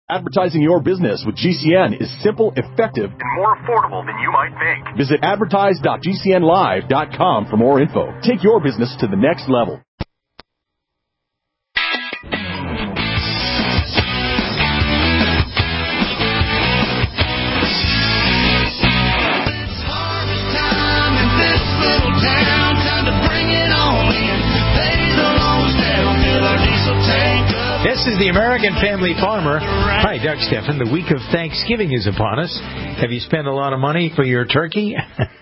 Advertising your business with GCN is simple, effective, and more affordable than you might think. Visit advertise.gcnlive.com for more info. Take your business to the next level. This is the American Family Farmer. Hi, Doug Steffen. The week of Thanksgiving is upon us. Have you spent a lot of money for your turkey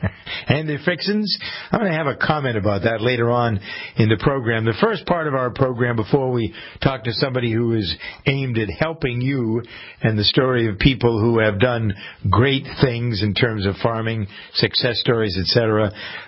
and the fixins? I'm going to have a comment about that later on in the program. The first part of our program, before we talk to somebody who is aimed at helping you and the story of people who have done great things in terms of farming, success stories, etc.,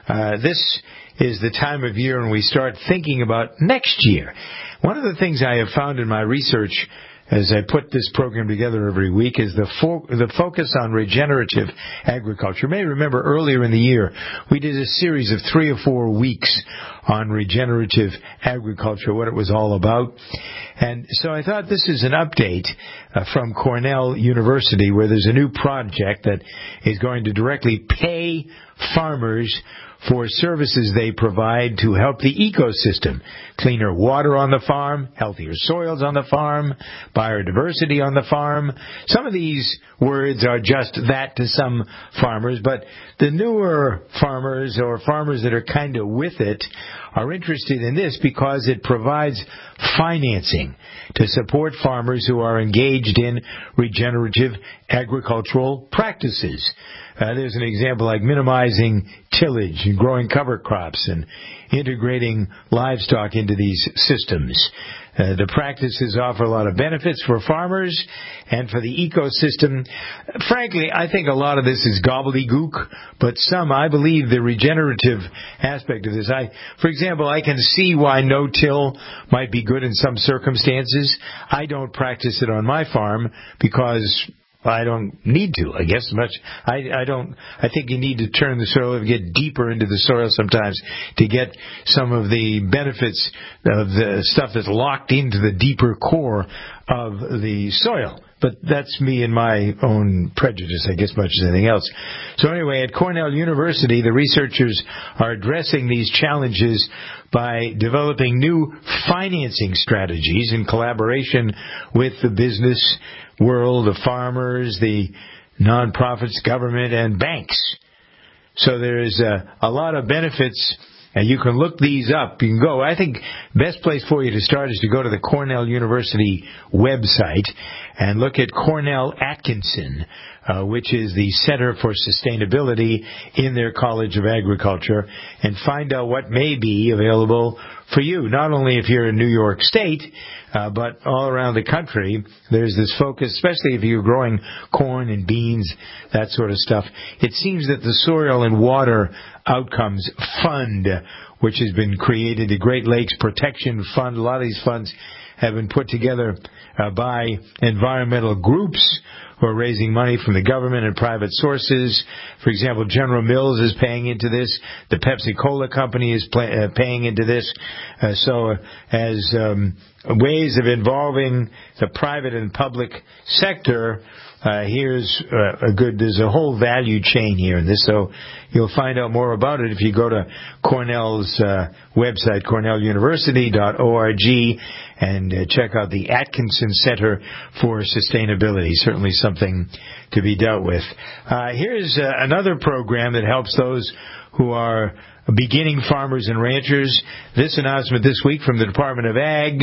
this is the time of year when we start thinking about next year. One of the things I have found in my research as I put this program together every week is the focus on regenerative agriculture. You may remember earlier in the year we did a series of 3 or 4 weeks on regenerative agriculture, what it was all about. And so I thought this is an update from Cornell University, where there's a new project that is going to directly pay farmers for services they provide to help the ecosystem. Cleaner water on the farm, healthier soils on the farm, biodiversity on the farm. Some of these words are just that to some farmers, but the newer farmers or farmers that are kind of with it are interested in this because it provides financing to support farmers who are engaged in regenerative agricultural practices. There's an example like minimizing tillage and growing cover crops and integrating livestock into these systems. The practices offer a lot of benefits for farmers and for the ecosystem. Frankly, I think a lot of this is gobbledygook, but I believe the regenerative aspect of this. For example, I can see why no-till might be good in some circumstances. I don't practice it on my farm because I don't need to, I guess, much. I think you need to turn the soil and get deeper into the soil sometimes to get some of the benefits of the stuff that's locked into the deeper core of the soil. But that's me and my own prejudice, I guess, much as anything else. So anyway, at Cornell University, the researchers are addressing these challenges by developing new financing strategies in collaboration with the business world, the farmers, the nonprofits, government, and banks. So there's a lot of benefits. And you can look these up. You can go. I think best place for you to start is to go to the Cornell University website and look at Cornell Atkinson, which is the Center for Sustainability in their College of Agriculture, and find out what may be available for you, not only if you're in New York State, but all around the country. There's this focus, especially if you're growing corn and beans, that sort of stuff. It seems that the Soil and Water Outcomes Fund, which has been created, the Great Lakes Protection Fund, a lot of these funds have been put together by environmental groups who are raising money from the government and private sources. For example, General Mills is paying into this. The Pepsi-Cola company is paying into this. So as ways of involving the private and public sector, there's a whole value chain here in this. So you'll find out more about it if you go to Cornell's website, cornelluniversity.org, and check out the Atkinson Center for Sustainability. Certainly something to be dealt with. Here's another program that helps those who are beginning farmers and ranchers. This announcement this week from the Department of Ag,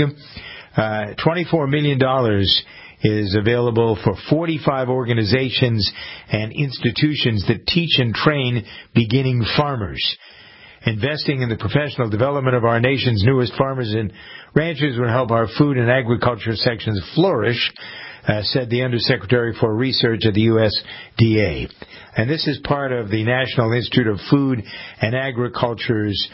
$24 million is available for 45 organizations and institutions that teach and train beginning farmers. Investing in the professional development of our nation's newest farmers and ranchers will help our food and agriculture sections flourish, said the Undersecretary for Research at the USDA. And this is part of the National Institute of Food and Agriculture's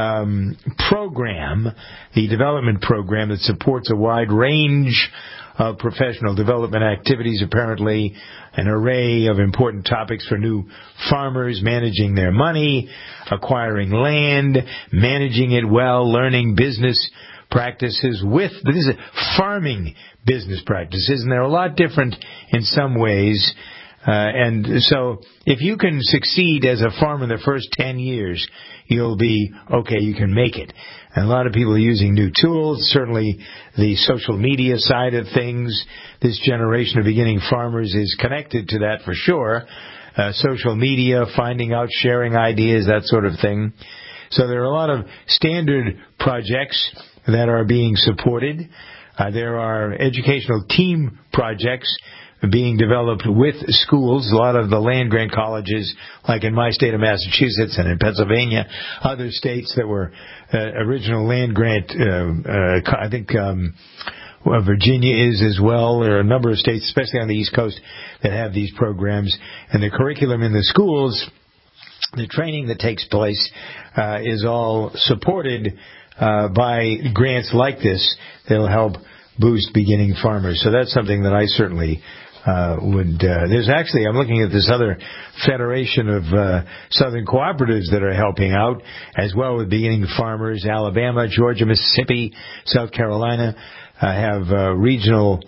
program, the development program that supports a wide range of professional development activities, apparently an array of important topics for new farmers: managing their money, acquiring land, managing it well, learning business practices with, this is farming business practices, and they're a lot different in some ways. And so if you can succeed as a farmer in the first 10 years, you'll be okay, you can make it. And a lot of people are using new tools, certainly the social media side of things. This generation of beginning farmers is connected to that for sure. Social media, finding out, sharing ideas, that sort of thing. So there are a lot of standard projects that are being supported. There are educational team projects being developed with schools. A lot of the land-grant colleges, like in my state of Massachusetts and in Pennsylvania, other states that were original land-grant, I think Virginia is as well. There are a number of states, especially on the East Coast, that have these programs. And the curriculum in the schools, the training that takes place, is all supported by grants like this that'll help boost beginning farmers. So that's something that I certainly would. There's actually, I'm looking at this other federation of Southern cooperatives that are helping out as well with beginning farmers. Alabama, Georgia, Mississippi, South Carolina have regional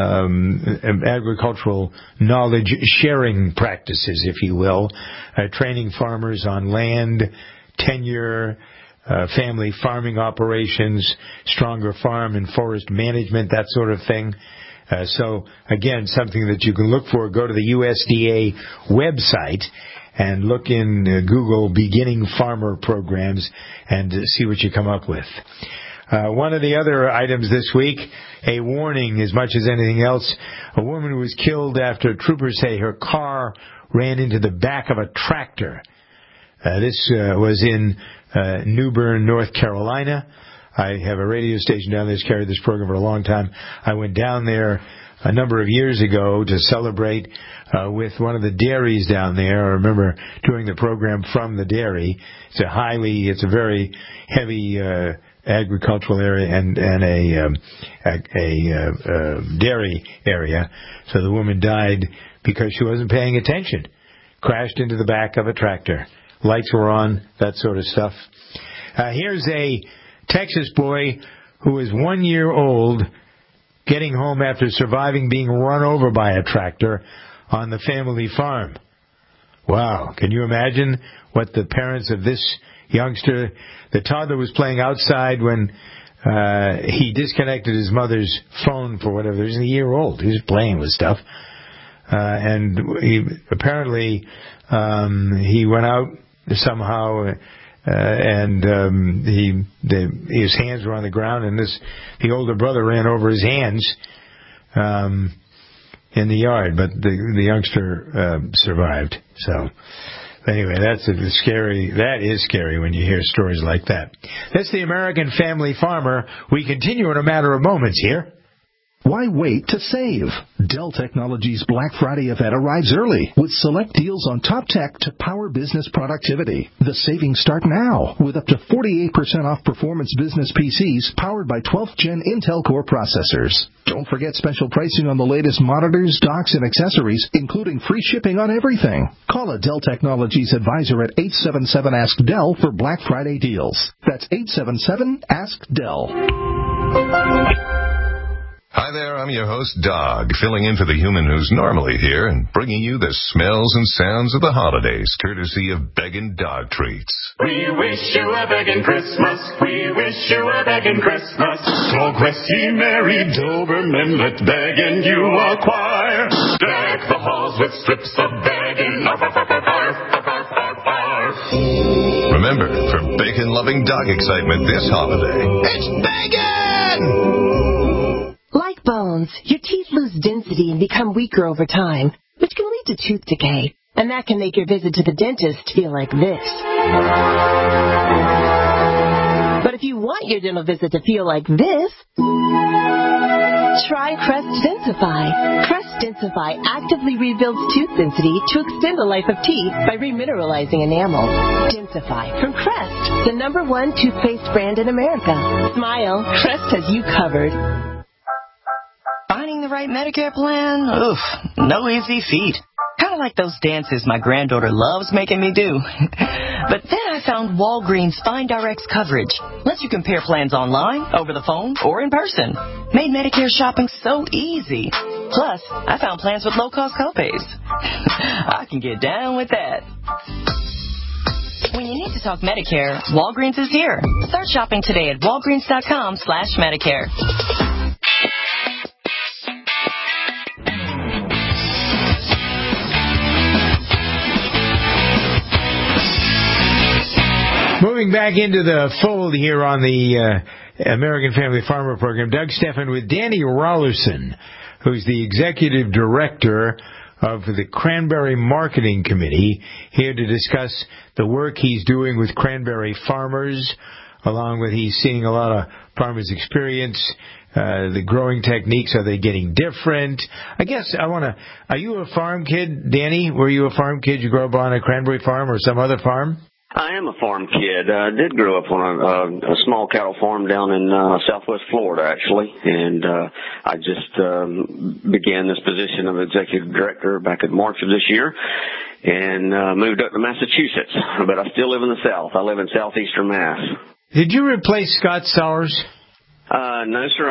agricultural knowledge sharing practices, if you will, training farmers on land, tenure, family farming operations, stronger farm and forest management, that sort of thing. So, again, something that you can look for. Go to the USDA website and look in Google beginning farmer programs and see what you come up with. One of the other items this week, a warning as much as anything else. A woman was killed after troopers say her car ran into the back of a tractor. This was in New Bern, North Carolina. I have a radio station down there that's carried this program for a long time. I went down there a number of years ago to celebrate with one of the dairies down there. I remember doing the program from the dairy. It's a very heavy agricultural area and a dairy area. So the woman died because she wasn't paying attention. Crashed into the back of a tractor. Lights were on, that sort of stuff. Here's a Texas boy who is 1 year old getting home after surviving being run over by a tractor on the family farm. Wow. Can you imagine what the parents of this youngster, the toddler was playing outside when he disconnected his mother's phone for whatever. He was a year old. He was playing with stuff. And he apparently he went out somehow and his hands were on the ground, and the older brother ran over his hands in the yard, but the youngster survived. So anyway, that is scary when you hear stories like that. That's the American Family Farmer. We continue in a matter of moments here. Why wait to save? Dell Technologies Black Friday event arrives early with select deals on top tech to power business productivity. The savings start now with up to 48% off performance business PCs powered by 12th Gen Intel Core processors. Don't forget special pricing on the latest monitors, docks, and accessories, including free shipping on everything. Call a Dell Technologies advisor at 877-ASK-DELL for Black Friday deals. That's 877-ASK-DELL. Hi there, I'm your host, Dog, filling in for the human who's normally here and bringing you the smells and sounds of the holidays, courtesy of Beggin' Dog Treats. We wish you a beggin' Christmas. We wish you a beggin' Christmas. Talk rest ye merry Doberman, let beggin' you acquire. Deck the halls with strips of beggin'. Remember, for bacon-loving dog excitement this holiday, it's Beggin'! Like bones, your teeth lose density and become weaker over time, which can lead to tooth decay. And that can make your visit to the dentist feel like this. But if you want your dental visit to feel like this, try Crest Densify. Crest Densify actively rebuilds tooth density to extend the life of teeth by remineralizing enamel. Densify from Crest, the #1 toothpaste brand in America. Smile, Crest has you covered. Finding the right Medicare plan? Oof, no easy feat. How kind of like those dances my granddaughter loves making me do. But then I found Walgreens FindRx coverage. Lets you compare plans online, over the phone, or in person. Made Medicare shopping so easy. Plus, I found plans with low-cost copays. I can get down with that. When you need to talk Medicare, Walgreens is here. Start shopping today at walgreens.com/Medicare. Moving back into the fold here on the American Family Farmer Program, Doug Stephan with Danny Rollerson, who's the Executive Director of the Cranberry Marketing Committee, here to discuss the work he's doing with cranberry farmers, along with he's seeing a lot of farmers' experience, the growing techniques, are they getting different? I guess are you a farm kid, Danny? Were you a farm kid? You grew up on a cranberry farm or some other farm? I am a farm kid. I did grow up on a small cattle farm down in southwest Florida, actually, and I just began this position of executive director back in March of this year, and moved up to Massachusetts. But I still live in the South. I live in southeastern Mass. Did you replace Scott Sowers? No, sir.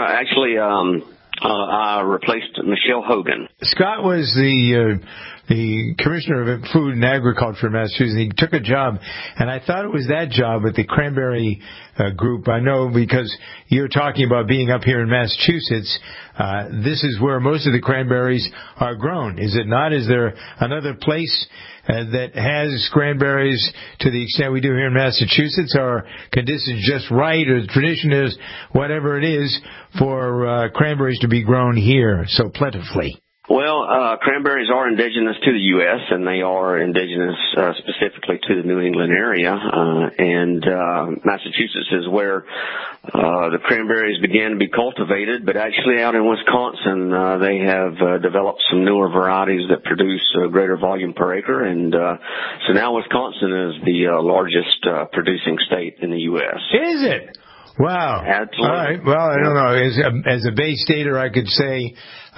I replaced Michelle Hogan. Scott was the Commissioner of Food and Agriculture in Massachusetts. He took a job, and I thought it was that job at the Cranberry Group. I know because you're talking about being up here in Massachusetts. This is where most of the cranberries are grown, is it not? Is there another place that has cranberries to the extent we do here in Massachusetts? Or conditions just right, or the tradition is whatever it is for cranberries to be grown here so plentifully? Well, cranberries are indigenous to the U.S., and they are indigenous specifically to the New England area. And Massachusetts is where the cranberries began to be cultivated. But actually out in Wisconsin, they have developed some newer varieties that produce a greater volume per acre. And so now Wisconsin is the largest producing state in the U.S. Is it? Wow. Absolutely. All right. Well, I don't know. As a Bay Stater, I could say,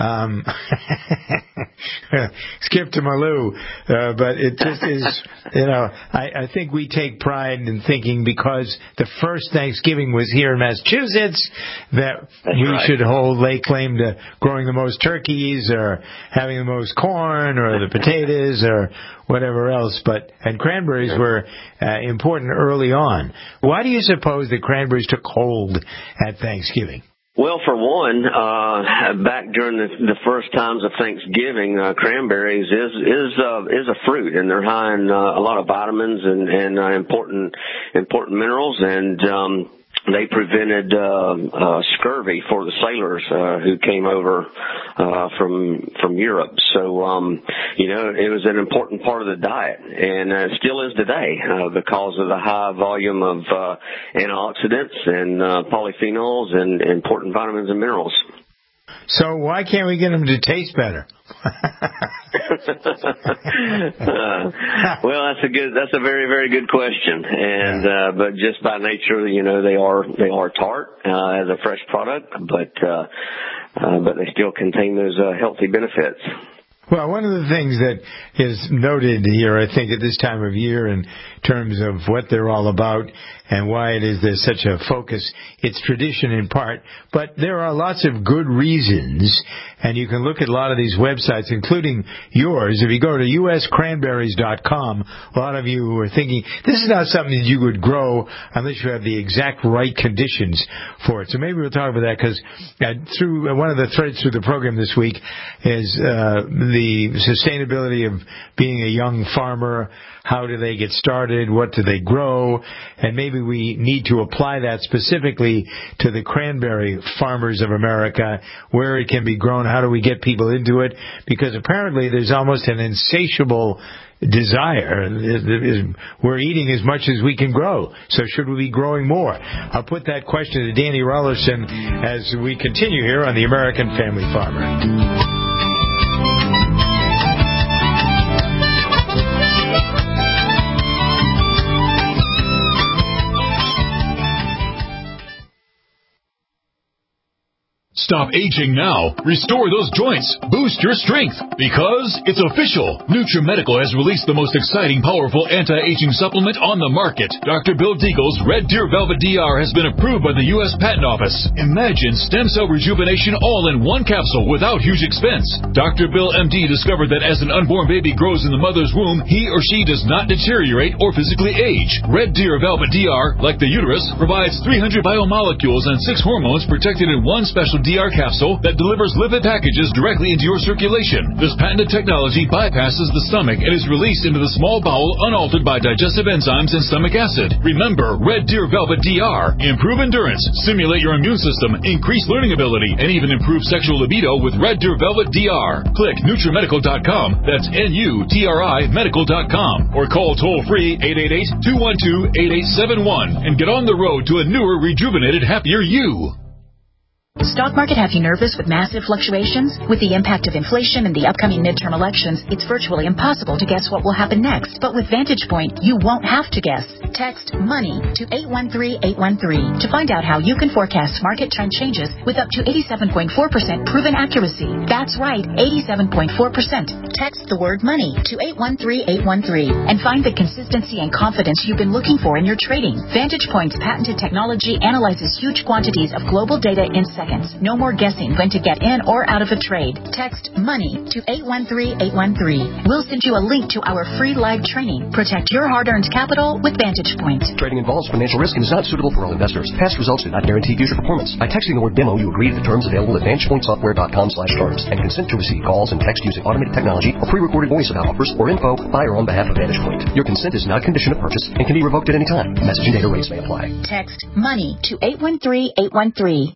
skip to Malou, but it just is, I think we take pride in thinking because the first Thanksgiving was here in Massachusetts that should lay claim to growing the most turkeys or having the most corn or the potatoes or whatever else. And cranberries were important early on. Why do you suppose that cranberries took hold at Thanksgiving? Well, for one, back during the first times of Thanksgiving, cranberries is a fruit, and they're high in a lot of vitamins and important minerals, and they prevented scurvy for the sailors who came over from Europe. So it was an important part of the diet, and it still is today because of the high volume of antioxidants and polyphenols and important vitamins and minerals. So why can't we get them to taste better? Well, that's a very, very good question. And, but just by nature, they are tart, as a fresh product, but they still contain those, healthy benefits. Well, one of the things that is noted here, I think, at this time of year in terms of what they're all about and why it is there's such a focus, it's tradition in part, but there are lots of good reasons, and you can look at a lot of these websites, including yours. If you go to uscranberries.com, a lot of you are thinking, this is not something that you would grow unless you have the exact right conditions for it. So maybe we'll talk about that, because through one of the threads through the program this week is the sustainability of being a young farmer. How do they get started? What do they grow? And maybe we need to apply that specifically to the cranberry farmers of America, where it can be grown. How do we get people into it? Because apparently there's almost an insatiable desire. We're eating as much as we can grow. So should we be growing more? I'll put that question to Danny Rollerson as we continue here on the American Family Farmer. Stop aging now. Restore those joints. Boost your strength. Because it's official. NutriMedical has released the most exciting, powerful anti-aging supplement on the market. Dr. Bill Deagle's Red Deer Velvet DR has been approved by the U.S. Patent Office. Imagine stem cell rejuvenation all in one capsule without huge expense. Dr. Bill MD discovered that as an unborn baby grows in the mother's womb, he or she does not deteriorate or physically age. Red Deer Velvet DR, like the uterus, provides 300 biomolecules and 6 hormones protected in one special DR capsule that delivers lipid packages directly into your circulation. This patented technology bypasses the stomach and is released into the small bowel unaltered by digestive enzymes and stomach acid. Remember, Red Deer Velvet DR. Improve endurance, stimulate your immune system, increase learning ability, and even improve sexual libido with Red Deer Velvet DR. Click NutriMedical.com. That's NUTRI Medical.com. Or call toll-free 888-212-8871 and get on the road to a newer, rejuvenated, happier you. Stock market have you nervous with massive fluctuations? With the impact of inflation and the upcoming midterm elections, it's virtually impossible to guess what will happen next. But with Vantage Point, you won't have to guess. Text MONEY to 813-813 to find out how you can forecast market trend changes with up to 87.4% proven accuracy. That's right, 87.4%. Text the word MONEY to 813-813 and find the consistency and confidence you've been looking for in your trading. Vantage Point's patented technology analyzes huge quantities of global data in seconds. No more guessing when to get in or out of a trade. Text MONEY to 813-813. We'll send you a link to our free live training. Protect your hard-earned capital with Vantage Point. Trading involves financial risk and is not suitable for all investors. Past results do not guarantee future performance. By texting the word demo, you agree to the terms available at VantagePointSoftware.com/terms and consent to receive calls and text using automated technology or pre-recorded voice about offers or info by or on behalf of Vantage Point. Your consent is not a condition of purchase and can be revoked at any time. Message and data rates may apply. Text MONEY to 813-813.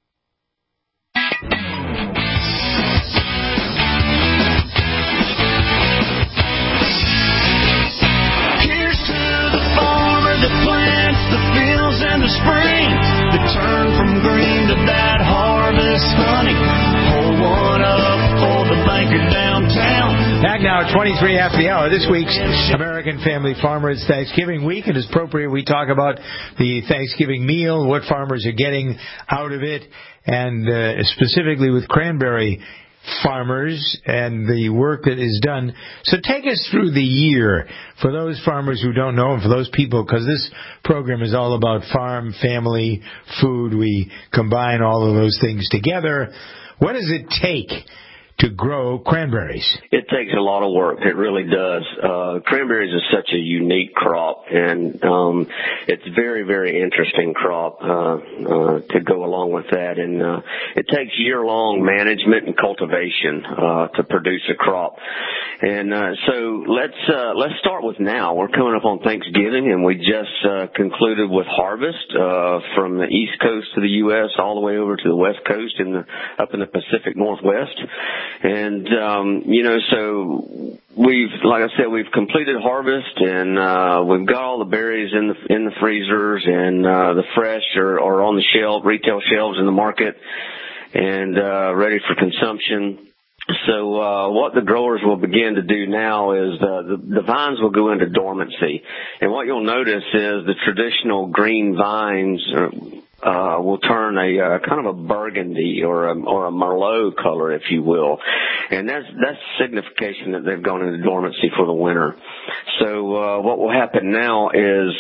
In the spring, the turn from green to that harvest honey. Pull one up for the banker downtown. Back now at 23 after the hour. This week's American Family Farmer is Thanksgiving week. It is appropriate we talk about the Thanksgiving meal, what farmers are getting out of it, and specifically with cranberry farmers and the work that is done. So take us through the year for those farmers who don't know and for those people, because this program is all about farm, family, food. We combine all of those things together. What does it take to grow cranberries? It takes a lot of work. It really does. Cranberries is such a unique crop, and it's very, very interesting crop to go along with that. And it takes year-long management and cultivation to produce a crop. And so let's start with now. We're coming up on Thanksgiving, and we just concluded with harvest from the East Coast of the U.S. all the way over to the West Coast up in the Pacific Northwest. And, so like I said, we've completed harvest, and we've got all the berries in the freezers, and the fresh are on the retail shelves in the market, and ready for consumption. So what the growers will begin to do now is the vines will go into dormancy. And what you'll notice is the traditional green vines will turn a kind of a burgundy or a Merlot color, if you will. And that's signification that they've gone into dormancy for the winter. So what will happen now is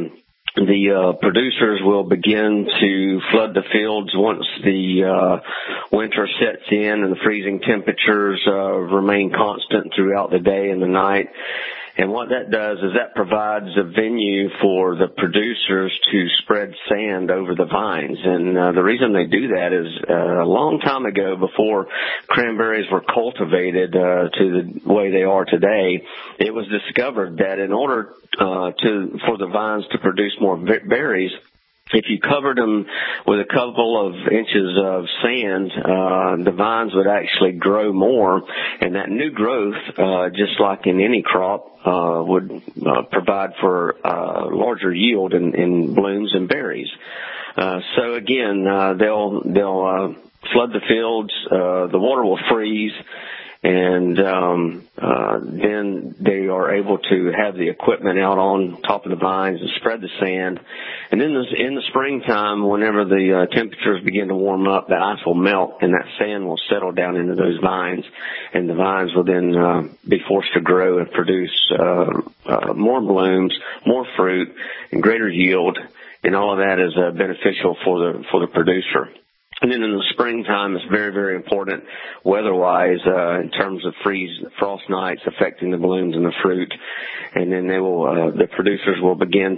the producers will begin to flood the fields once the winter sets in and the freezing temperatures remain constant throughout the day and the night. And what that does is that provides a venue for the producers to spread sand over the vines. And the reason they do that is a long time ago, before cranberries were cultivated to the way they are today, it was discovered that in order for the vines to produce more berries, if you covered them with a couple of inches of sand, the vines would actually grow more, and that new growth, just like in any crop, would provide for larger yield in blooms and berries. So again, they'll flood the fields, the water will freeze, and then they are able to have the equipment out on top of the vines and spread the sand. And then in the springtime, whenever the temperatures begin to warm up, the ice will melt and that sand will settle down into those vines, and the vines will then be forced to grow and produce more blooms, more fruit, and greater yield. And all of that is beneficial for the producer. And then in the springtime, it's very, very important weather-wise in terms of frost nights affecting the blooms and the fruit. And then the producers will begin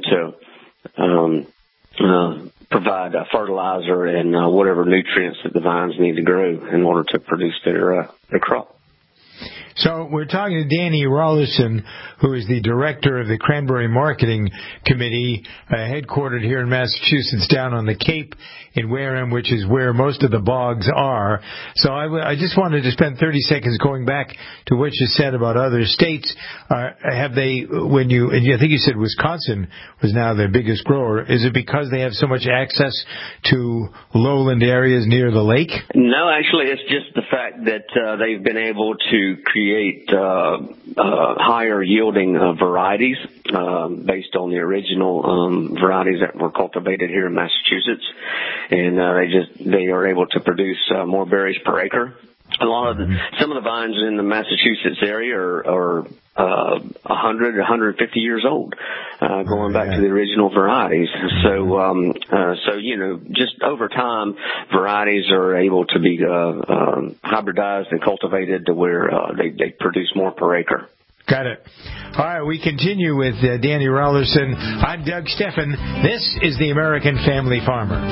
to provide fertilizer and whatever nutrients that the vines need to grow in order to produce their crop. So we're talking to Danny Rollerson, who is the director of the Cranberry Marketing Committee, headquartered here in Massachusetts, down on the Cape in Wareham, which is where most of the bogs are. So I just wanted to spend 30 seconds going back to what you said about other states. Have they, and I think you said Wisconsin was now their biggest grower. Is it because they have so much access to lowland areas near the lake? No, actually, it's just the fact that they've been able to create higher yielding varieties based on the original varieties that were cultivated here in Massachusetts, and they are able to produce more berries per acre. Some of the vines in the Massachusetts area are 100, 150 years old, going back to the original varieties. So just over time, varieties are able to be hybridized and cultivated to where they produce more per acre. Got it. All right, we continue with Danny Rollerson. I'm Doug Steffen. This is the American Family Farmer.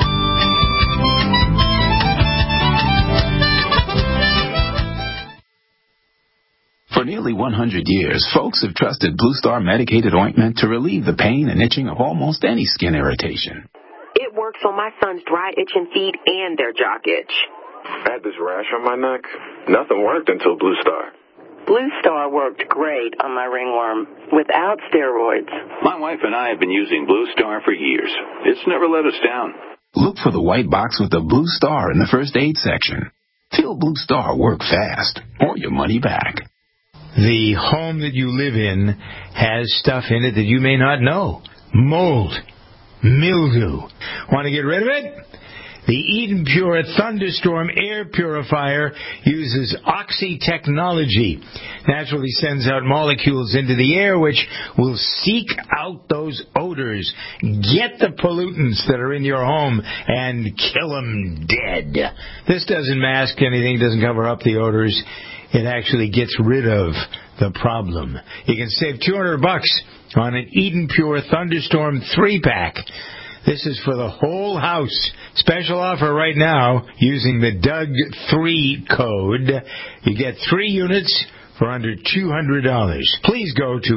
For nearly 100 years, folks have trusted Blue Star medicated ointment to relieve the pain and itching of almost any skin irritation. It works on my son's dry, itching feet and their jock itch. I had this rash on my neck. Nothing worked until Blue Star. Blue Star worked great on my ringworm without steroids. My wife and I have been using Blue Star for years. It's never let us down. Look for the white box with the Blue Star in the first aid section. Feel Blue Star work fast or your money back. The home that you live in has stuff in it that you may not know. Mold, mildew. Want to get rid of it? The Eden Pure Thunderstorm Air Purifier uses Oxy technology. Naturally sends out molecules into the air which will seek out those odors, get the pollutants that are in your home, and kill them dead. This doesn't mask anything, doesn't cover up the odors. It actually gets rid of the problem. You can save $200 on an Eden Pure Thunderstorm 3-pack. This is for the whole house. Special offer right now using the Doug3 code. You get 3 units for under $200. Please go to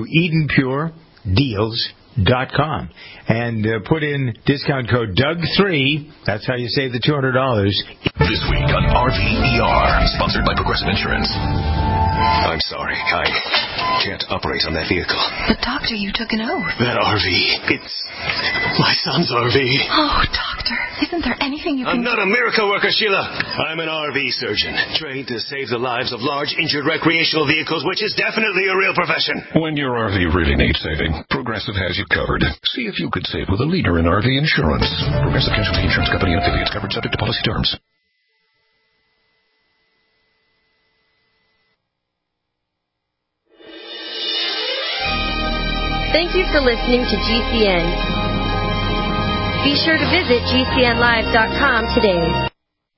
EdenPureDeals.com and put in discount code Doug3. That's how you save the $200. This week on RVER, sponsored by Progressive Insurance. I'm sorry, I can't operate on that vehicle. But doctor, you took an oath. That RV, it's my son's RV. Oh, doctor, isn't there anything you can I'm not a miracle worker, Sheila. I'm an RV surgeon, trained to save the lives of large injured recreational vehicles, which is definitely a real profession. When your RV really needs saving, Progressive has you covered. See if you could save with a leader in RV insurance. Progressive Casualty Insurance Company and affiliates, covered subject to policy terms. Thank you for listening to GCN. Be sure to visit GCNlive.com today.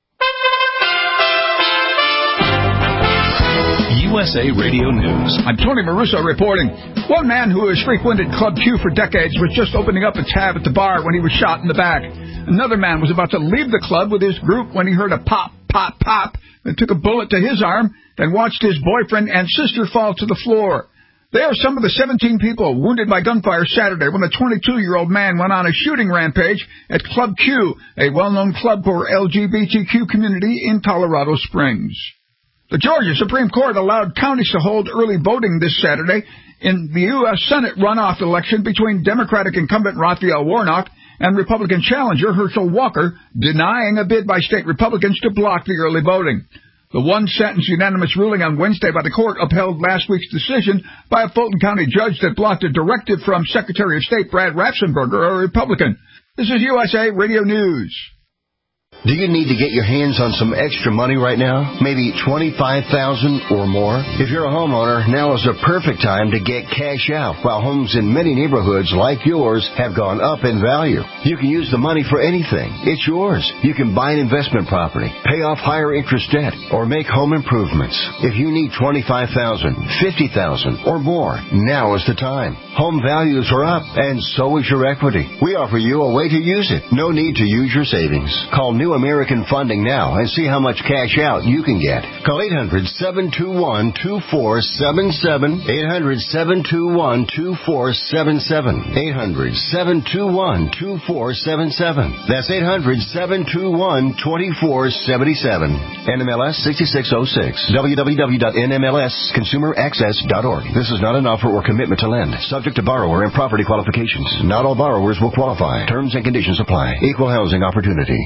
USA Radio News. I'm Tony Maruso reporting. One man who has frequented Club Q for decades was just opening up a tab at the bar when he was shot in the back. Another man was about to leave the club with his group when he heard a pop, pop, pop, and took a bullet to his arm, then watched his boyfriend and sister fall to the floor. They are some of the 17 people wounded by gunfire Saturday when a 22-year-old man went on a shooting rampage at Club Q, a well-known club for LGBTQ community in Colorado Springs. The Georgia Supreme Court allowed counties to hold early voting this Saturday in the U.S. Senate runoff election between Democratic incumbent Raphael Warnock and Republican challenger Herschel Walker, denying a bid by state Republicans to block the early voting. The one-sentence unanimous ruling on Wednesday by the court upheld last week's decision by a Fulton County judge that blocked a directive from Secretary of State Brad Ratzenberger, a Republican. This is USA Radio News. Do you need to get your hands on some extra money right now? Maybe $25,000 or more? If you're a homeowner, now is the perfect time to get cash out while homes in many neighborhoods like yours have gone up in value. You can use the money for anything. It's yours. You can buy an investment property, pay off higher interest debt, or make home improvements. If you need $25,000, $50,000 or more, now is the time. Home values are up, and so is your equity. We offer you a way to use it. No need to use your savings. Call New American Funding now and see how much cash out you can get. Call 800-721-2477. 800-721-2477. 800-721-2477. That's 800-721-2477. NMLS 6606. www.nmlsconsumeraccess.org. This is not an offer or commitment to lend. Subject to borrower and property qualifications. Not all borrowers will qualify. Terms and conditions apply. Equal housing opportunity.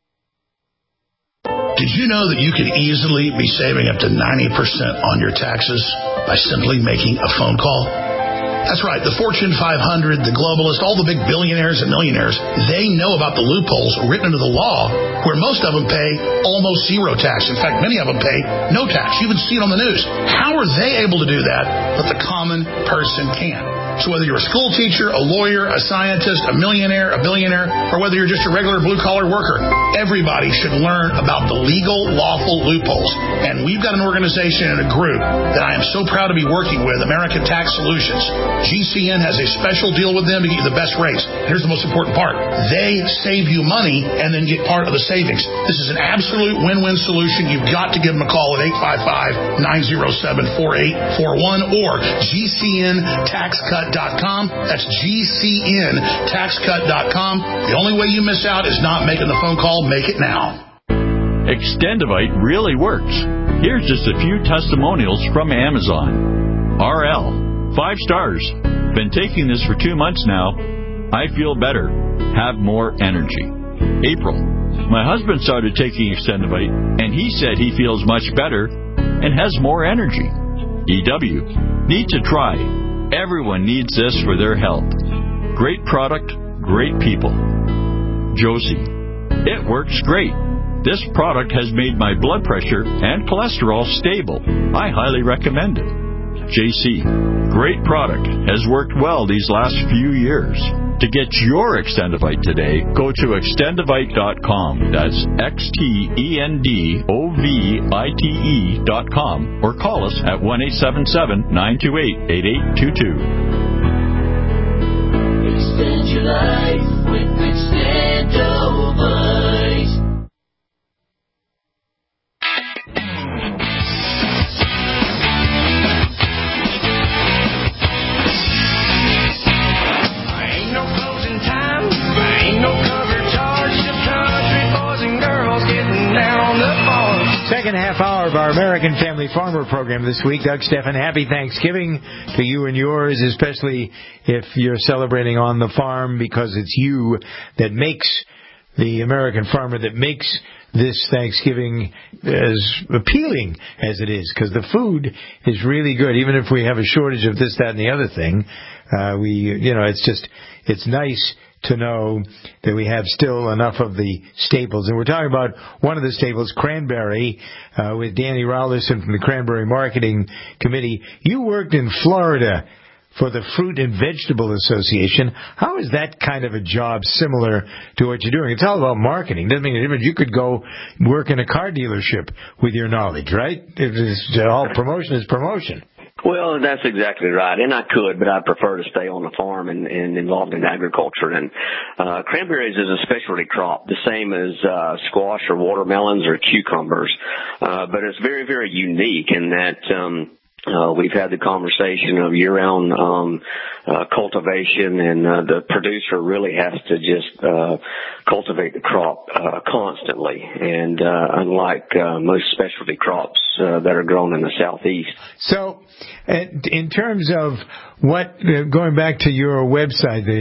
Did you know that you could easily be saving up to 90% on your taxes by simply making a phone call? That's right. The Fortune 500, the globalists, all the big billionaires and millionaires, they know about the loopholes written into the law where most of them pay almost zero tax. In fact, many of them pay no tax. You even see it on the news. How are they able to do that, but the common person can't? So whether you're a school teacher, a lawyer, a scientist, a millionaire, a billionaire, or whether you're just a regular blue-collar worker, everybody should learn about the legal, lawful loopholes. And we've got an organization and a group that I am so proud to be working with, American Tax Solutions. GCN has a special deal with them to get you the best rates. Here's the most important part. They save you money and then get part of the savings. This is an absolute win-win solution. You've got to give them a call at 855-907-4841 or GCNTaxCut.com. That's GCNTaxCut.com. The only way you miss out is not making the phone call. Make it now. Extendivite really works. Here's just a few testimonials from Amazon. RL, 5 stars. Been taking this for 2 months now. I feel better. Have more energy. April, my husband started taking Extendivite, and he said he feels much better and has more energy. EW, need to try. Everyone needs this for their health. Great product, great people. Josie, it works great. This product has made my blood pressure and cholesterol stable. I highly recommend it. JC, great product. Has worked well these last few years. To get your Extendivite today, go to extendivite.com. That's XTENDOVITE.com or call us at 1-877-928-8822. Extend your life with Extendovite. Second half hour of our American Family Farmer program this week. Doug Stephan, happy Thanksgiving to you and yours, especially if you're celebrating on the farm, because it's you that makes the American farmer, that makes this Thanksgiving as appealing as it is, because the food is really good. Even if we have a shortage of this, that, and the other thing, it's nice to know that we have still enough of the staples. And we're talking about one of the staples, cranberry, with Danny Rollerson from the Cranberry Marketing Committee. You worked in Florida for the Fruit and Vegetable Association. How is that kind of a job similar to what you're doing? It's all about marketing. Doesn't mean a difference. You could go work in a car dealership with your knowledge, right? It's all promotion is promotion. Well, that's exactly right. And I could, but I prefer to stay on the farm and involved in agriculture. And cranberries is a specialty crop, the same as squash or watermelons or cucumbers. But it's very, very unique in that we've had the conversation of year-round cultivation, and the producer really has to just cultivate the crop constantly, and unlike most specialty crops that are grown in the southeast. So, in terms of what, going back to your website,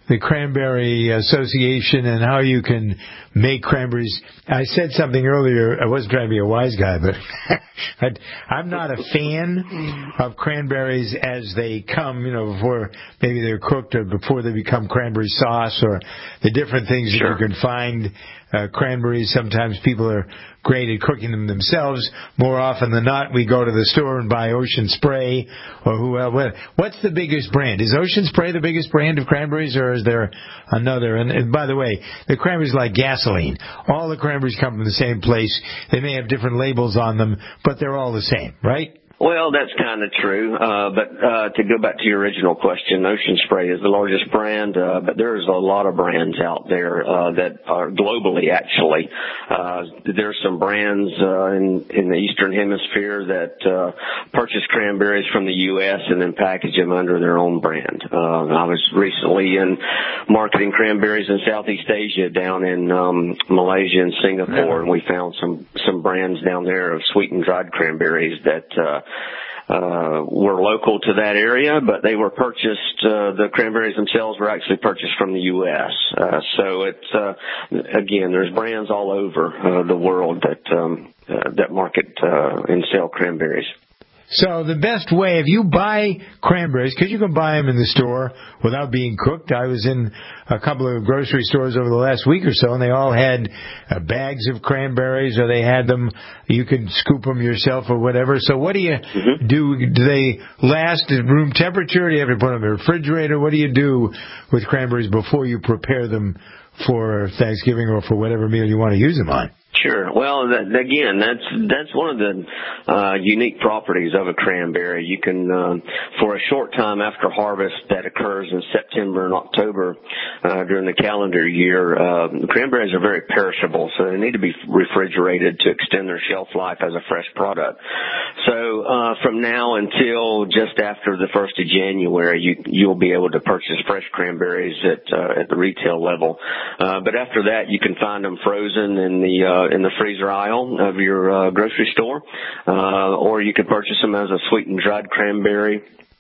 the Cranberry Association and how you can make cranberries. I said something earlier. I wasn't trying to be a wise guy, but I'm not a fan of cranberries as they come, before maybe they're cooked or before they become cranberry sauce or the different things that you can find. Cranberries, sometimes people are great at cooking them themselves. More often than not, we go to the store and buy Ocean Spray or what's the biggest brand? Is Ocean Spray the biggest brand of cranberries, or is there another? And by the way, the cranberries are like gasoline. All the cranberries come from the same place. They may have different labels on them, but they're all the same, right? Well, that's kind of true. But to go back to your original question, Ocean Spray is the largest brand, but there's a lot of brands out there that are globally, actually. There's some brands in the Eastern Hemisphere that purchase cranberries from the U.S. and then package them under their own brand. I was recently in marketing cranberries in Southeast Asia, down in Malaysia and Singapore, and we found some brands down there of sweetened dried cranberries that were local to that area, but they were purchased, the cranberries themselves were actually purchased from the U.S. So it's, again, there's brands all over the world that market and sell cranberries. So the best way, if you buy cranberries, because you can buy them in the store without being cooked. I was in a couple of grocery stores over the last week or so, and they all had bags of cranberries, or they had them, you can scoop them yourself or whatever. So what do you do? Do they last at room temperature? Do you have to put them in the refrigerator? What do you do with cranberries before you prepare them for Thanksgiving or for whatever meal you want to use them on? Sure. Well, again, that's one of the unique properties of a cranberry. You can, for a short time after harvest that occurs in September and October during the calendar year, cranberries are very perishable, so they need to be refrigerated to extend their shelf life as a fresh product. So from now until just after the 1st of January, you'll be able to purchase fresh cranberries at the retail level. But after that, you can find them frozen in the freezer aisle of your grocery store, or you could purchase them as a sweetened dried cranberry,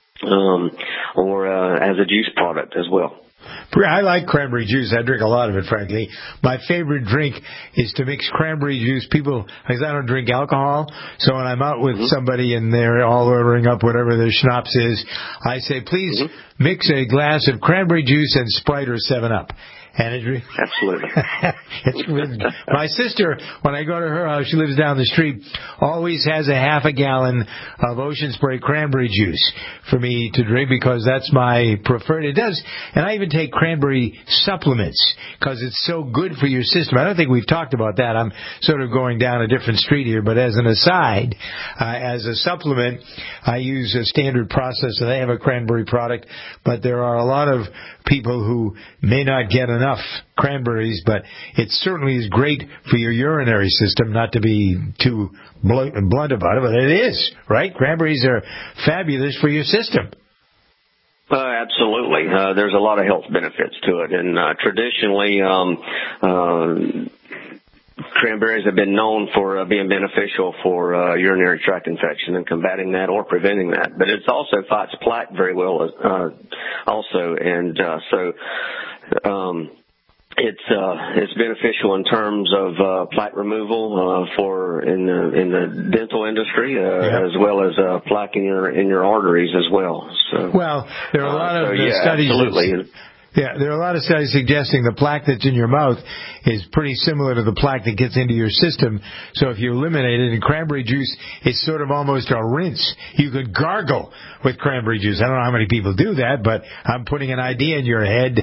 or as a juice product as well. I like cranberry juice. I drink a lot of it, frankly. My favorite drink is to mix cranberry juice. Because I don't drink alcohol, so when I'm out with somebody and they're all ordering up whatever their schnapps is, I say, please mix a glass of cranberry juice and Sprite or 7-Up. And absolutely. My sister, when I go to her house, she lives down the street, always has a half a gallon of Ocean Spray cranberry juice for me to drink because that's my preferred. It does, and I even take cranberry supplements because it's so good for your system. I don't think we've talked about that. I'm sort of going down a different street here, but as an aside, as a supplement, I use a standard process, and they have a cranberry product, but there are a lot of people who may not get enough cranberries, but it certainly is great for your urinary system, not to be too blunt about it, but it is, right? Cranberries are fabulous for your system. Absolutely. There's a lot of health benefits to it, and traditionally, cranberries have been known for being beneficial for urinary tract infection and combating that or preventing that. But it also fights plaque very well also. And it's beneficial in terms of plaque removal in the dental industry as well as plaque in your arteries as well. So, well, there are a lot of studies. Absolutely. Yeah, there are a lot of studies suggesting the plaque that's in your mouth is pretty similar to the plaque that gets into your system. So if you eliminate it, and cranberry juice is sort of almost a rinse. You could gargle with cranberry juice. I don't know how many people do that, but I'm putting an idea in your head.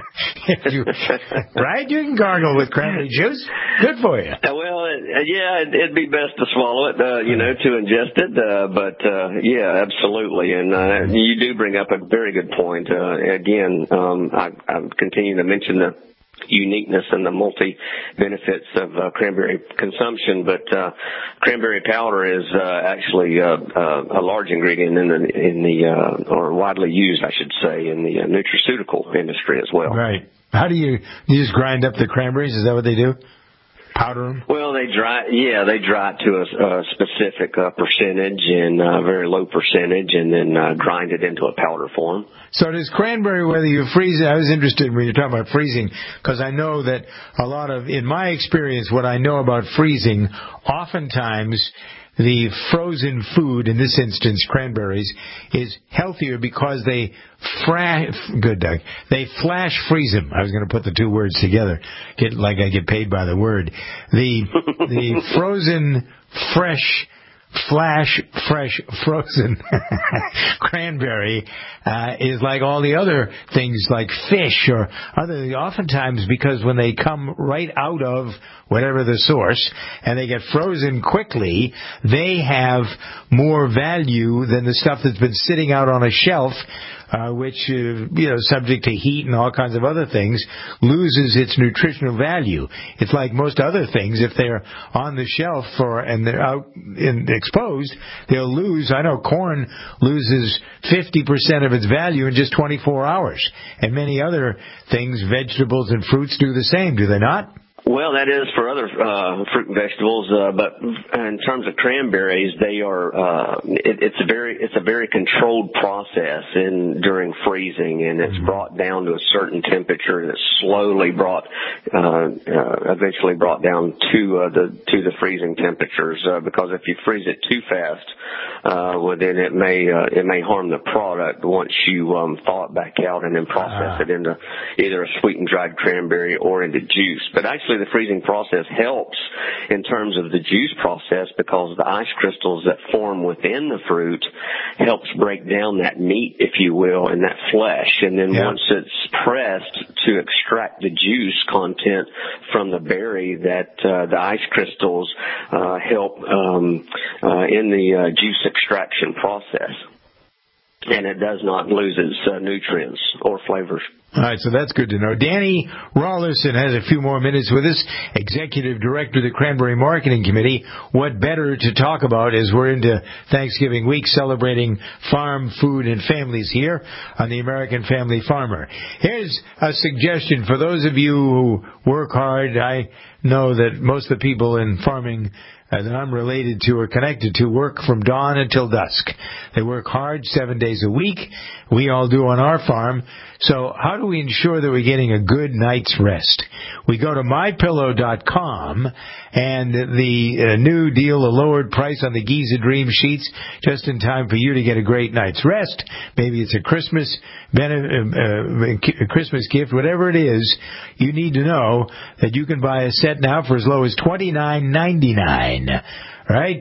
Right? You can gargle with cranberry juice. Good for you. Well, it'd be best to swallow it, to ingest it. But yeah, absolutely. And you do bring up a very good point. Again, I continue to mention the uniqueness and the multi-benefits of cranberry consumption, but cranberry powder is actually a large ingredient or widely used, I should say, in the nutraceutical industry as well. Right. How do you just grind up the cranberries? Is that what they do? powder them? Well, they dry it to a specific percentage and very low percentage, and then grind it into a powder form. So does cranberry, whether you freeze it, I was interested when you're talking about freezing, because I know that a lot of, in my experience, what I know about freezing, oftentimes the frozen food, in this instance cranberries, is healthier because they flash freeze them. I was going to put the two words together, like I get paid by the word. The frozen fresh frozen cranberry is like all the other things, like fish or other. Oftentimes, because when they come right out of whatever the source and they get frozen quickly, they have more value than the stuff that's been sitting out on a shelf, which, subject to heat and all kinds of other things, loses its nutritional value. It's like most other things. If they're on the shelf and they're out exposed, they'll lose. I know corn loses 50% of its value in just 24 hours. And many other things, vegetables and fruits, do the same, do they not? Well, that is for other fruit and vegetables, but in terms of cranberries, they are it's a very controlled process during freezing, and it's brought down to a certain temperature, and it's slowly eventually brought down to the freezing temperatures. Because if you freeze it too fast, then it may harm the product once you thaw it back out and then process it into either a sweetened dried cranberry or into juice. But actually, the freezing process helps in terms of the juice process, because the ice crystals that form within the fruit helps break down that meat, if you will, and that flesh. And then once it's pressed to extract the juice content from the berry, that the ice crystals help in the juice extraction process. And it does not lose its nutrients or flavors. All right, so that's good to know. Danny Rawlinson has a few more minutes with us, Executive Director of the Cranberry Marketing Committee. What better to talk about as we're into Thanksgiving week, celebrating farm, food, and families here on the American Family Farmer. Here's a suggestion for those of you who work hard. I know that most of the people in farming that I'm related to or connected to work from dawn until dusk. They work hard 7 days a week. We all do on our farm. So how do we ensure that we're getting a good night's rest? We go to MyPillow.com, and the new deal, a lowered price on the Giza Dream Sheets, just in time for you to get a great night's rest. Maybe it's a Christmas gift, whatever it is. You need to know that you can buy a set now for as low as $29.99. Right?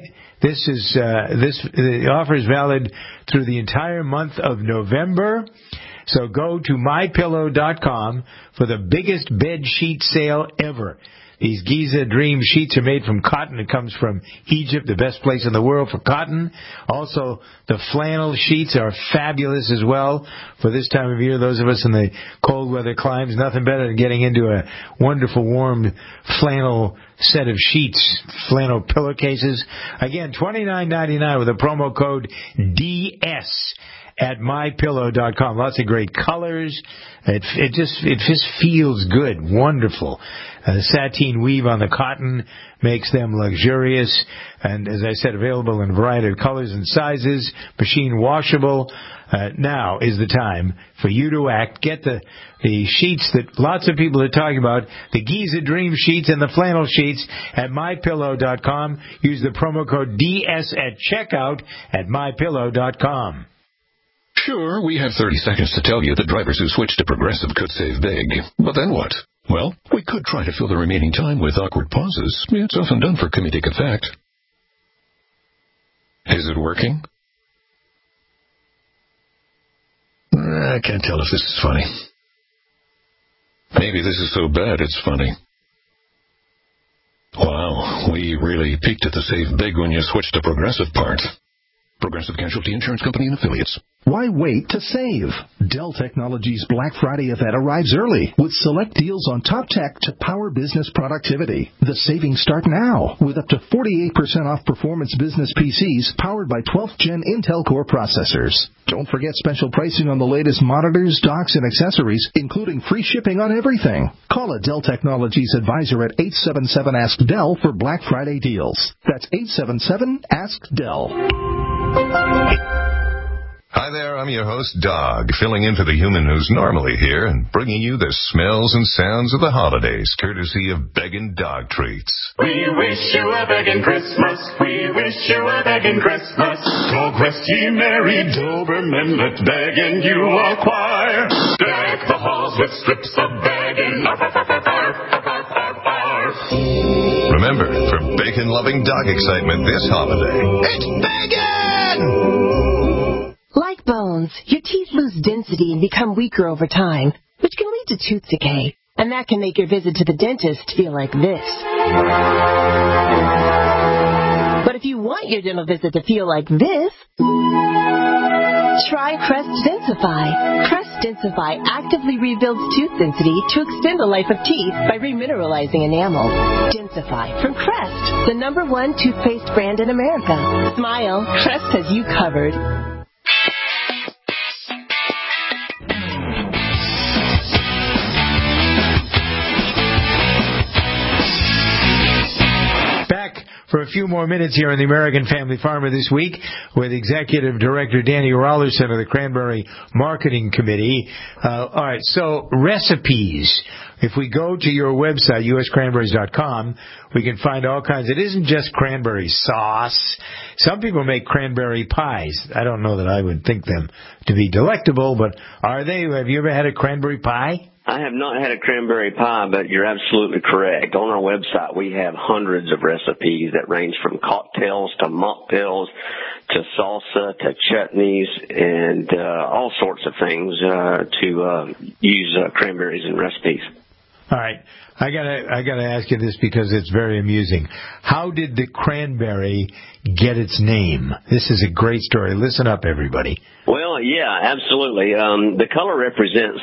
The offer is valid through the entire month of November. So go to MyPillow.com for the biggest bed sheet sale ever. These Giza Dream Sheets are made from cotton. It comes from Egypt, the best place in the world for cotton. Also, the flannel sheets are fabulous as well for this time of year. Those of us in the cold weather climes, nothing better than getting into a wonderful warm flannel set of sheets, flannel pillowcases. Again, $29.99 with a promo code DS at MyPillow.com. Lots of great colors. It just feels good. Wonderful. The sateen weave on the cotton makes them luxurious. And as I said, available in a variety of colors and sizes. Machine washable. Now is the time for you to act. Get the sheets that lots of people are talking about, the Giza Dream Sheets and the flannel sheets at MyPillow.com. Use the promo code DS at checkout at MyPillow.com. Sure, we have 30 seconds to tell you that drivers who switch to Progressive could save big. But then what? Well, we could try to fill the remaining time with awkward pauses. It's often done for comedic effect. Is it working? I can't tell if this is funny. Maybe this is so bad it's funny. Wow, we really peaked at the save big when you switched to Progressive part. Progressive Casualty Insurance Company and Affiliates. Why wait to save? Dell Technologies Black Friday event arrives early with select deals on top tech to power business productivity. The savings start now with up to 48% off performance business PCs powered by 12th Gen Intel Core processors. Don't forget special pricing on the latest monitors, docks, and accessories, including free shipping on everything. Call a Dell Technologies advisor at 877-ASK-DELL for Black Friday deals. That's 877-ASK-DELL. Hi there, I'm your host, Dog, filling in for the human who's normally here and bringing you the smells and sounds of the holidays, courtesy of Beggin' Dog Treats. We wish you a begging Christmas. We wish you a begging Christmas. Go rest ye merry Doberman, let begging you acquire. Deck the halls with strips of begging. Remember, for bacon-loving dog excitement this holiday, it's begging! Like bones, your teeth lose density and become weaker over time, which can lead to tooth decay. And that can make your visit to the dentist feel like this. But if you want your dental visit to feel like this, try Crest Densify. Crest Densify actively rebuilds tooth density to extend the life of teeth by remineralizing enamel. Densify from Crest, the #1 toothpaste brand in America. Smile, Crest has you covered. For a few more minutes here on the American Family Farmer this week with Executive Director Danny Rollerson of the Cranberry Marketing Committee. All right, so recipes. If we go to your website, uscranberries.com, we can find all kinds. It isn't just cranberry sauce. Some people make cranberry pies. I don't know that I would think them to be delectable, but are they? Have you ever had a cranberry pie? I have not had a cranberry pie, but you're absolutely correct. On our website, we have hundreds of recipes that range from cocktails to mocktails to salsa to chutneys and all sorts of things to use cranberries in recipes. All right. I gotta ask you this because it's very amusing. How did the cranberry get its name? This is a great story. Listen up, everybody. Well, yeah, absolutely. The color represents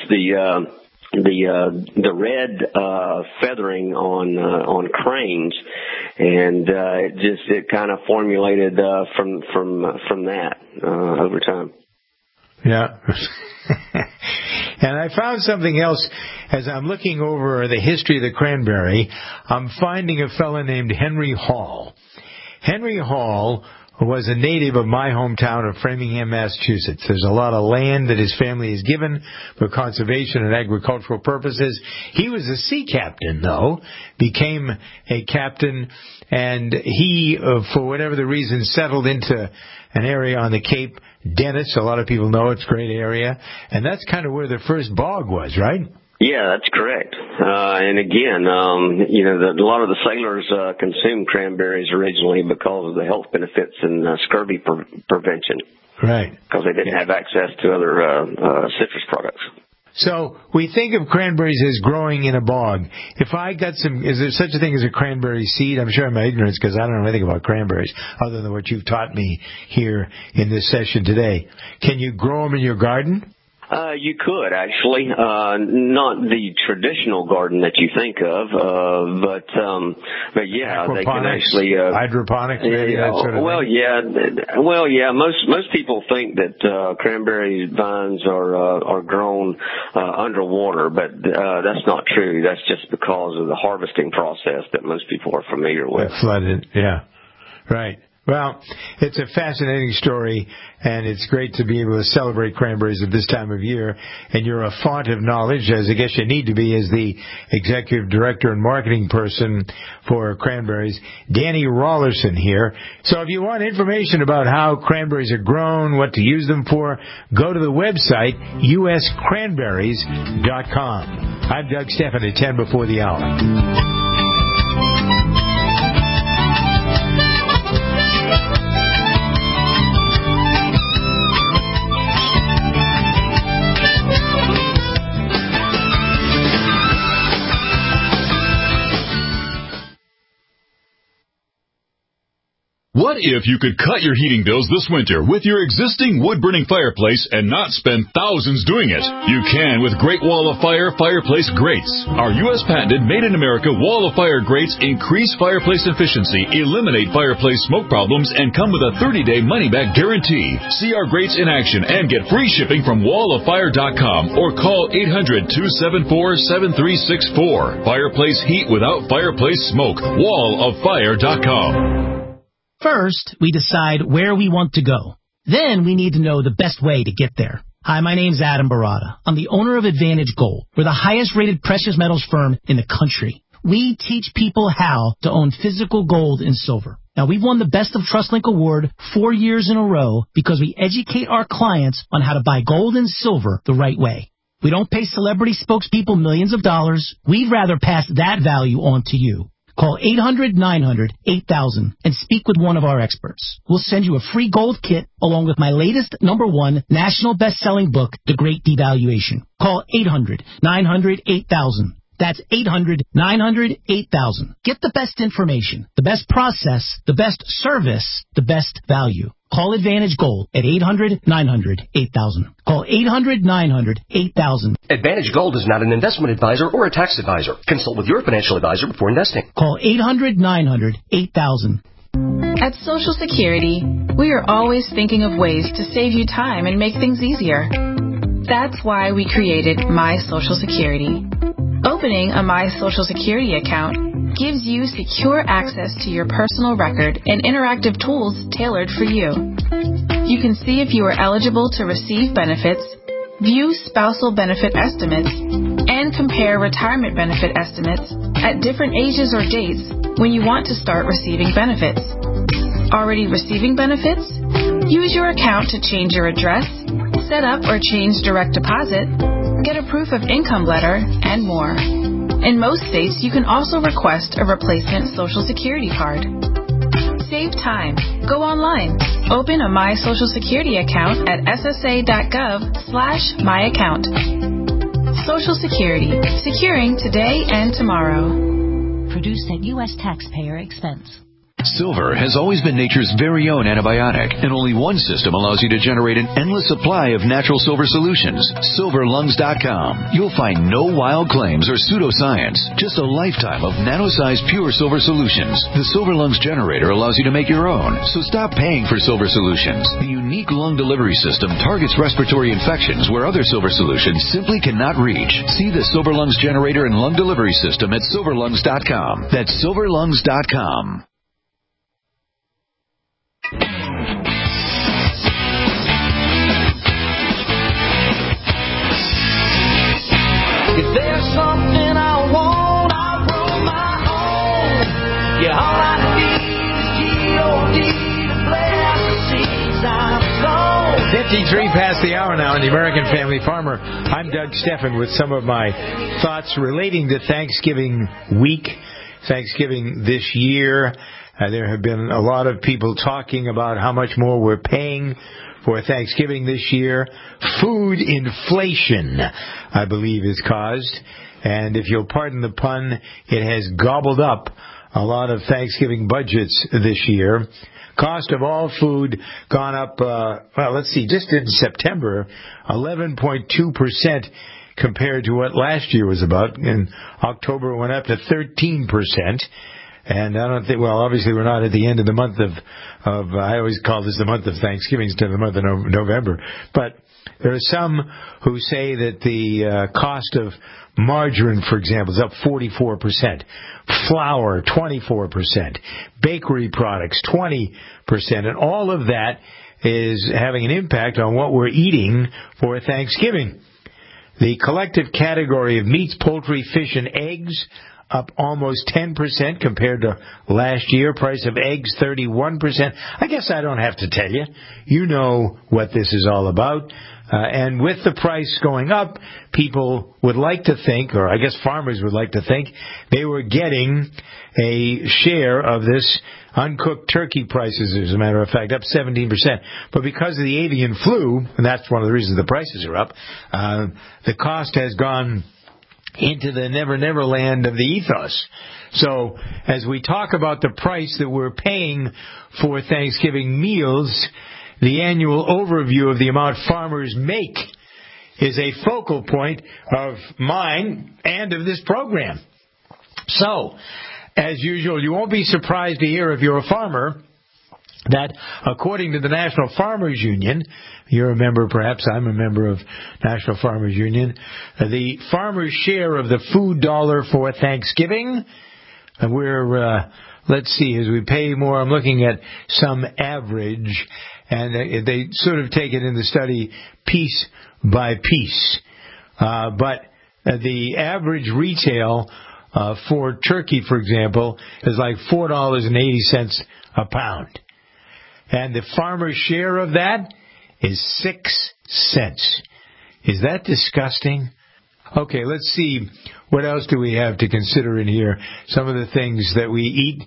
the red feathering on cranes, and it kind of formulated from that over time. Yeah. And I found something else as I'm looking over the history of the cranberry. I'm finding a fellow named Henry Hall. Henry Hall was a native of my hometown of Framingham, Massachusetts. There's a lot of land that his family has given for conservation and agricultural purposes. He was a sea captain, though, became a captain, and he, for whatever the reason, settled into an area on the Cape Dennis. A lot of people know it's a great area, and that's kind of where the first bog was, right? Yeah, that's correct. And again, a lot of the sailors consumed cranberries originally because of the health benefits and scurvy prevention. Right. Because they didn't have access to other citrus products. So we think of cranberries as growing in a bog. If I got is there such a thing as a cranberry seed? I'm sure I'm ignorant because I don't know anything about cranberries other than what you've taught me here in this session today. Can you grow them in your garden? You could actually, not the traditional garden that you think of, but yeah, they can actually hydroponics. Maybe that sort of thing. Well, yeah. Most people think that cranberry vines are grown underwater, but that's not true. That's just because of the harvesting process that most people are familiar with. Flooded, yeah, right. Well, it's a fascinating story, and it's great to be able to celebrate cranberries at this time of year. And you're a font of knowledge, as I guess you need to be as the executive director and marketing person for cranberries. Danny Rollerson here. So if you want information about how cranberries are grown, what to use them for, go to the website, uscranberries.com. I'm Doug Stephan at 10 before the hour. What What if you could cut your heating bills this winter with your existing wood-burning fireplace and not spend thousands doing it? You can with Great Wall of Fire fireplace grates. Our U.S. patented made-in-America Wall of Fire grates increase fireplace efficiency, eliminate fireplace smoke problems, and come with a 30-day money-back guarantee. See our grates in action and get free shipping from walloffire.com or call 800-274-7364. Fireplace heat without fireplace smoke. walloffire.com. First, we decide where we want to go. Then we need to know the best way to get there. Hi, my name's Adam Barada. I'm the owner of Advantage Gold. We're the highest-rated precious metals firm in the country. We teach people how to own physical gold and silver. Now, we've won the Best of TrustLink Award 4 years in a row because we educate our clients on how to buy gold and silver the right way. We don't pay celebrity spokespeople millions of dollars. We'd rather pass that value on to you. Call 800-900-8000 and speak with one of our experts. We'll send you a free gold kit along with my latest #1 national best-selling book, The Great Devaluation. Call 800-900-8000. That's 800-900-8000. Get the best information, the best process, the best service, the best value. Call Advantage Gold at 800-900-8000. Call 800-900-8000. Advantage Gold is not an investment advisor or a tax advisor. Consult with your financial advisor before investing. Call 800-900-8000. At Social Security, we are always thinking of ways to save you time and make things easier. That's why we created My Social Security. Opening a My Social Security account gives you secure access to your personal record and interactive tools tailored for you. You can see if you are eligible to receive benefits, view spousal benefit estimates, and compare retirement benefit estimates at different ages or dates when you want to start receiving benefits. Already receiving benefits? Use your account to change your address, set up or change direct deposit, get a proof of income letter, and more. In most states, you can also request a replacement Social Security card. Save time. Go online. Open a My Social Security account at ssa.gov/myaccount. Social Security. Securing today and tomorrow. Produced at U.S. taxpayer expense. Silver has always been nature's very own antibiotic, and only one system allows you to generate an endless supply of natural silver solutions. SilverLungs.com. You'll find no wild claims or pseudoscience, just a lifetime of nano-sized pure silver solutions. The Silver Lungs generator allows you to make your own, so stop paying for silver solutions. The unique lung delivery system targets respiratory infections where other silver solutions simply cannot reach. See the Silver Lungs generator and lung delivery system at SilverLungs.com. That's SilverLungs.com. If there's something I want, I'll grow my own. Yeah, all I need is G-O-D to blast the seeds I've sown. 53 past the hour now on the American Family Farmer. I'm Doug Steffen with some of my thoughts relating to Thanksgiving week, Thanksgiving this year. There have been a lot of people talking about how much more we're paying for Thanksgiving this year. Food inflation, I believe, is caused. And if you'll pardon the pun, it has gobbled up a lot of Thanksgiving budgets this year. Cost of all food gone up, just in September, 11.2% compared to what last year was about. In October, it went up to 13%. And I don't think, obviously we're not at the end of the month of I always call this the month of Thanksgiving instead of the month of November. But there are some who say that the cost of margarine, for example, is up 44%. Flour, 24%. Bakery products, 20%. And all of that is having an impact on what we're eating for Thanksgiving. The collective category of meats, poultry, fish, and eggs up almost 10% compared to last year. Price of eggs, 31%. I guess I don't have to tell you. You know what this is all about. And with the price going up, people would like to think, or I guess farmers would like to think, they were getting a share of this uncooked turkey prices, as a matter of fact, up 17%. But because of the avian flu, and that's one of the reasons the prices are up, the cost has gone into the never land of the ethos. So as we talk about the price that we're paying for Thanksgiving meals, the annual overview of the amount farmers make is a focal point of mine and of this program. So, as usual, you won't be surprised to hear if you're a farmer that according to the National Farmers Union, you're a member, perhaps I'm a member of National Farmers Union, the farmer's share of the food dollar for Thanksgiving, we're, let's see, as we pay more, I'm looking at some average, and they sort of take it in the study piece by piece. But the average retail for turkey, for example, is like $4.80 a pound. And the farmer's share of that is 6 cents. Is that disgusting? Okay, let's see. What else do we have to consider in here? Some of the things that we eat.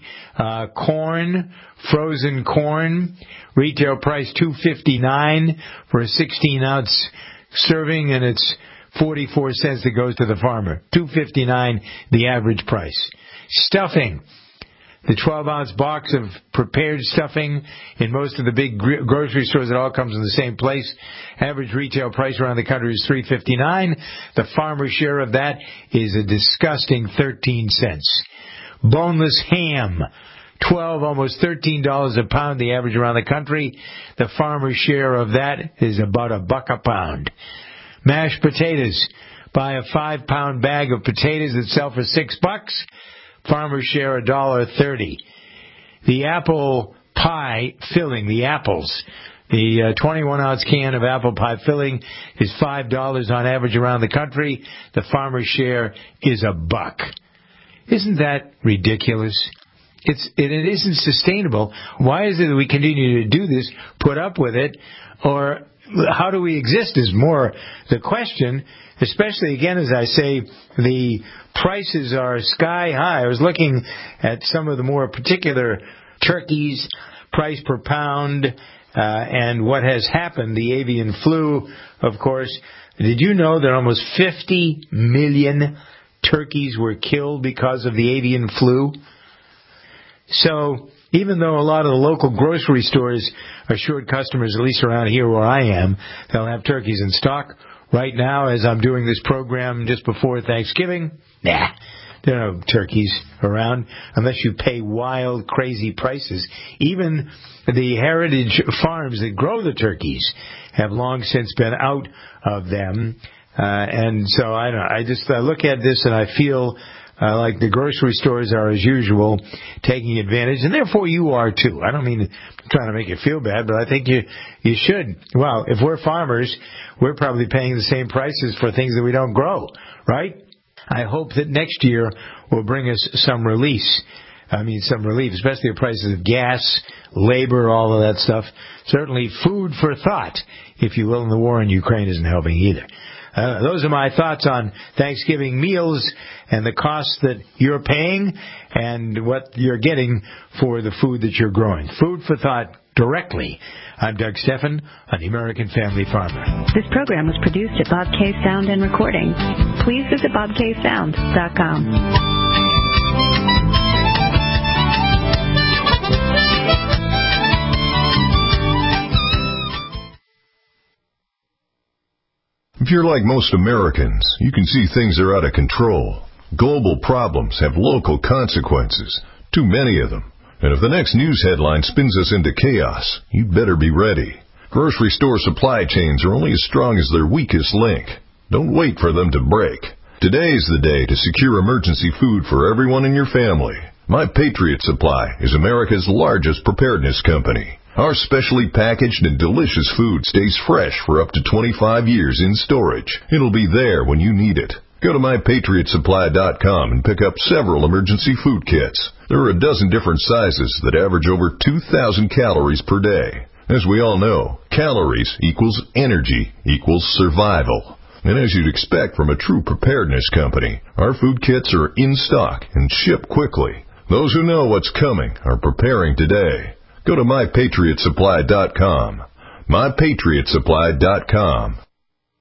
Corn, frozen corn, retail price $2.59 for a 16-ounce serving, and it's 44 cents that goes to the farmer. $2.59, the average price. Stuffing. The 12-ounce box of prepared stuffing in most of the big grocery stores, it all comes in the same place. Average retail price around the country is $3.59. The farmer's share of that is a disgusting 13 cents. Boneless ham, almost $13 a pound, the average around the country. The farmer's share of that is about $1 a pound. Mashed potatoes. Buy a 5-pound bag of potatoes that sell for $6. Farmer's share $1.30. The apple pie filling, the apples, the 21-ounce can of apple pie filling is $5 on average around the country. The farmer's share is $1. Isn't that ridiculous? It isn't sustainable. Why is it that we continue to do this, put up with it, or how do we exist is more the question, especially, again, as I say, the prices are sky high. I was looking at some of the more particular turkeys, price per pound, and what has happened. The avian flu, of course. Did you know that almost 50 million turkeys were killed because of the avian flu? So even though a lot of the local grocery stores assured customers, at least around here where I am, they'll have turkeys in stock, right now, as I'm doing this program just before Thanksgiving, there are no turkeys around unless you pay wild, crazy prices. Even the heritage farms that grow the turkeys have long since been out of them. And so I look at this and I feel like the grocery stores are, as usual, taking advantage, and therefore you are too. I don't mean trying to make you feel bad, but I think you should. Well, if we're farmers, we're probably paying the same prices for things that we don't grow, right? I hope that next year will bring us some relief, especially the prices of gas, labor, all of that stuff. Certainly food for thought, if you will, and the war in Ukraine isn't helping either. Those are my thoughts on Thanksgiving meals and the costs that you're paying and what you're getting for the food that you're growing. Food for thought directly. I'm Doug Steffen on the American Family Farmer. This program was produced at Bob K. Sound and Recording. Please visit bobksound.com. If you're like most Americans, you can see things are out of control. Global problems have local consequences, too many of them. And if the next news headline spins us into chaos, you'd better be ready. Grocery store supply chains are only as strong as their weakest link. Don't wait for them to break. Today's the day to secure emergency food for everyone in your family. My Patriot Supply is America's largest preparedness company. Our specially packaged and delicious food stays fresh for up to 25 years in storage. It'll be there when you need it. Go to MyPatriotSupply.com and pick up several emergency food kits. There are a dozen different sizes that average over 2,000 calories per day. As we all know, calories equals energy equals survival. And as you'd expect from a true preparedness company, our food kits are in stock and ship quickly. Those who know what's coming are preparing today. Go to MyPatriotSupply.com. MyPatriotSupply.com.